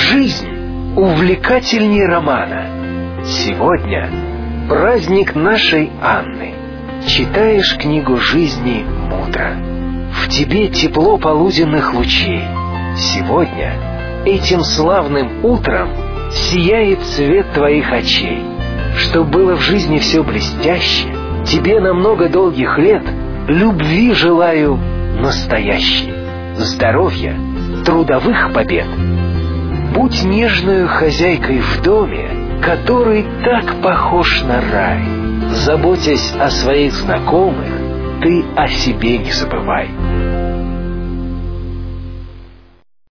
Жизнь увлекательней романа. Сегодня праздник нашей Анны. Читаешь книгу жизни мудро. В тебе тепло полуденных лучей. Сегодня, этим славным утром, сияет цвет твоих очей. Чтоб было в жизни все блестяще, тебе на много долгих лет любви желаю настоящей, здоровья, трудовых побед. Будь нежною хозяйкой в доме, который так похож на рай. Заботясь о своих знакомых, ты о себе не забывай.